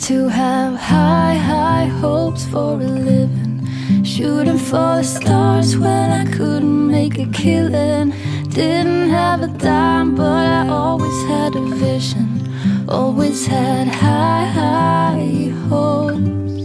to have high, high hopes for a living, shooting for the stars when I couldn't make a killing. Didn't have a dime, but I always had a vision, always had high, high hopes.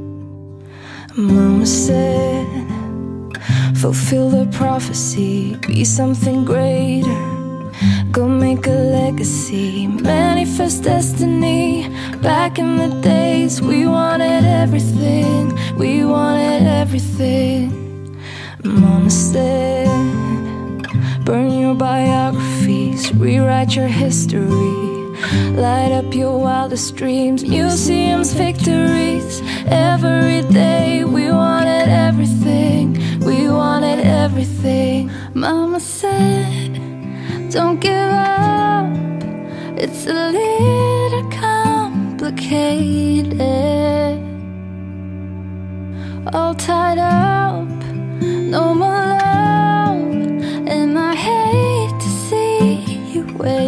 Mama said, fulfill the prophecy, be something greater, go make a legacy, manifest destiny. Back in the days, we wanted everything, we wanted everything. Mama said, burn your biographies, rewrite your history, light up your wildest dreams, museums, victories. Every day we wanted everything, we wanted everything. Mama said, don't give up, it's a little complicated, all tied up, no more love, and I hate to see you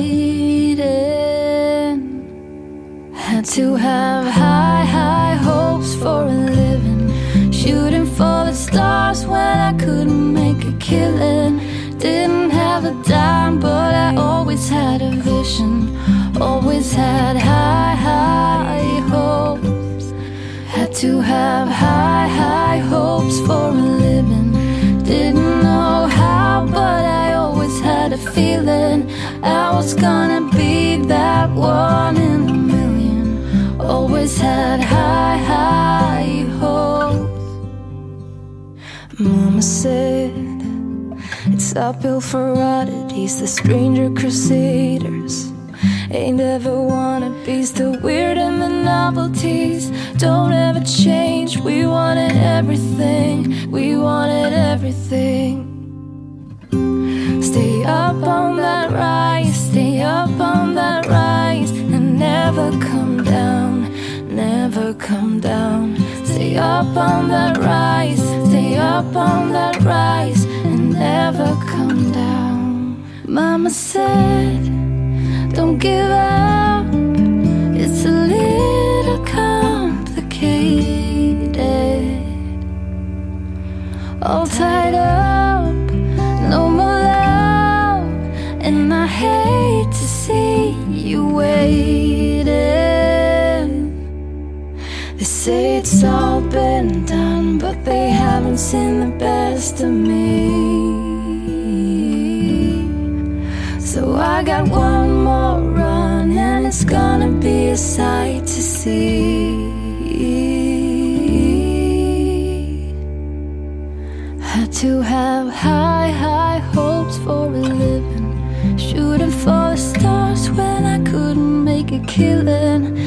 waiting. Had to have high, high hopes for a living, shooting for the stars when I couldn't make a killing. Didn't have a dime, but I always had a vision, always had high, high hopes. Had to have high, high hopes for a living. Didn't know how, but I always had a feeling I was gonna be that one in a million. Always had high, high hopes. Mama said, it's uphill for oddities, the stranger crusaders. Ain't ever wannabes, the weird and the novelties don't ever change. We wanted everything, we wanted everything. Stay up on that rise, stay up on that rise, and never come down, never come down. Stay up on that rise, stay up on that rise, and never come down. Mama said, don't give up, it's a little complicated, all tied up, no more love, and I hate to see you waiting. They say it's all been done, but they haven't seen the best of me. So I got one more run, and it's gonna be a sight to see. Had to have high, high hopes for a living, shooting for the stars when I couldn't make a killing.